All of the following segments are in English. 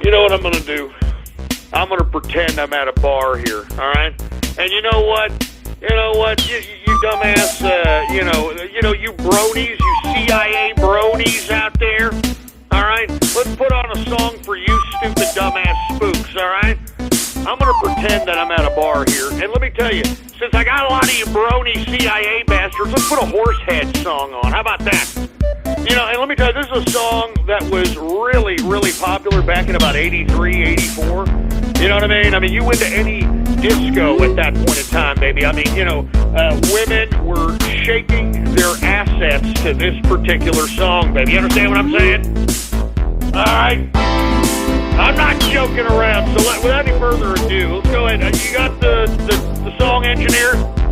You know what I'm going to do? I'm going to pretend I'm at a bar here, all right? And you know what? You dumbass, you bronies, you CIA bronies out there, all right? Let's put on a song for you stupid dumbass spooks, all right? I'm going to pretend that I'm at a bar here. And let me tell you, since I got a lot of you brony CIA bastards, let's put a Horsehead song on. How about that? And let me tell you, this is a song that was really, really popular back in about 83, 84. You know what I mean? I mean, you went to any disco at that point in time, baby. I mean, women were shaking their assets to this particular song, baby. You understand what I'm saying? All right? I'm not joking around, so without any further ado, let's go ahead. You got the song engineer?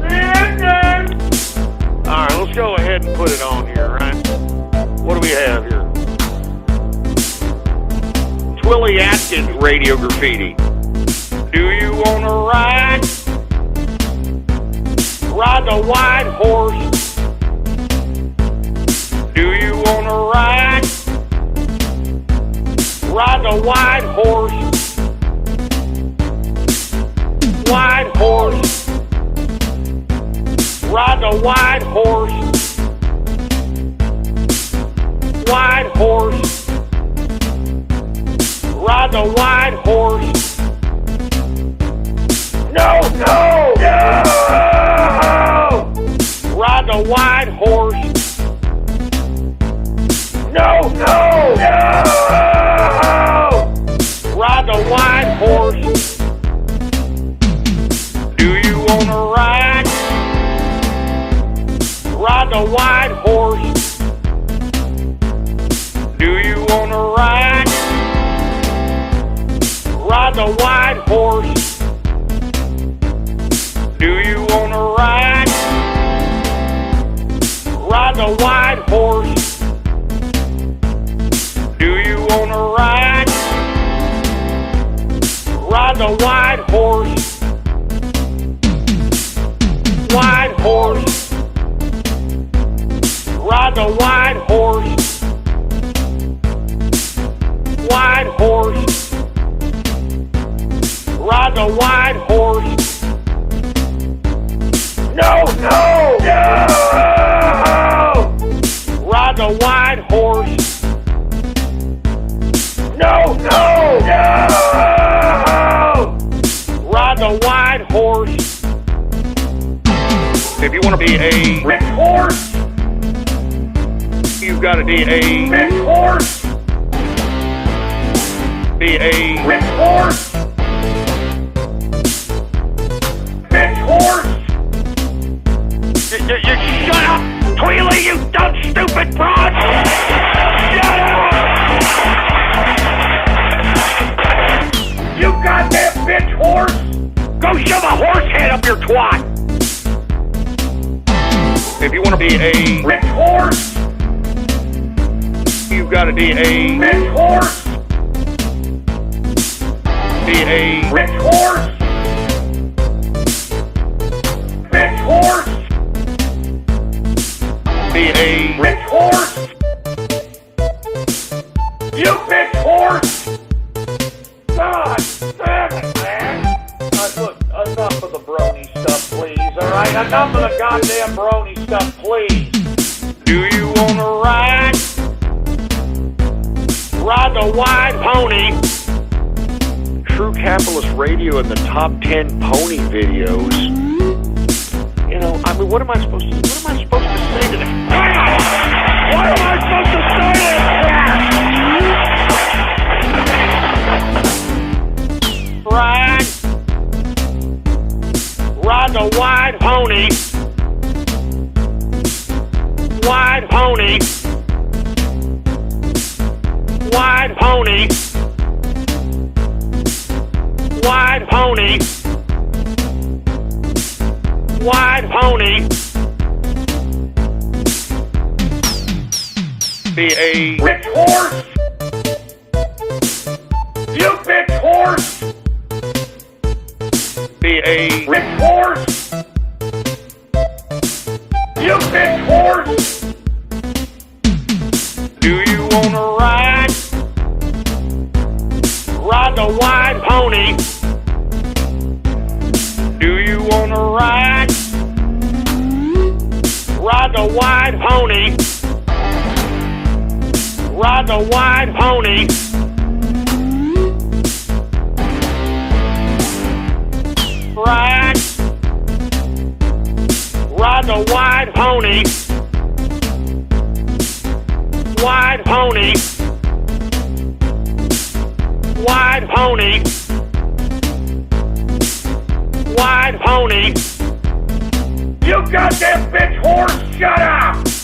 All right, let's go ahead and put it on here, all right? What do we have here? Twilly Atkins Radio Graffiti. Do you want to ride the white horse? Do you want to ride the white horse? White horse. Ride the white horse. White horse. Ride the white horse. No! Ride the white horse. No! Ride the white horse. Do you want to ride the white horse? Do you want to ride the white horse? Do you want to ride the white horse? Do you want to ride the white horse? White horse. Ride the white horse. White horse. Ride the white horse. No! Ride the white horse. No! Ride the white horse. If you want to be a rich horse, you've got to be a rich horse. Be a rich horse. Rich horse. You shut up, Tweely, you dumb, stupid broad! Shut up! You goddamn bitch horse! Go shove a horse head up your twat! If you want to be a rich horse, you've got to be a rich horse. Be a rich horse. Rich horse. Be a rich horse. You bitch horse. God damn it, man. Look, enough of the brony stuff, please, alright? Enough of the goddamn brony stuff, please. Do you want to ride the white pony? True Capitalist Radio in the top 10 pony videos. I mean, what am I supposed to say to that? What am I supposed to say to that? Ride the white pony. White pony. White pony. White pony. White pony. Be a rich horse. You bitch horse. Be a rich horse. You bitch horse. Do you want to ride pony? Do you wanna ride? Ride the white pony. Ride the white pony. Ride. Ride the white pony. White pony. White pony. White pony. You goddamn bitch horse, shut up!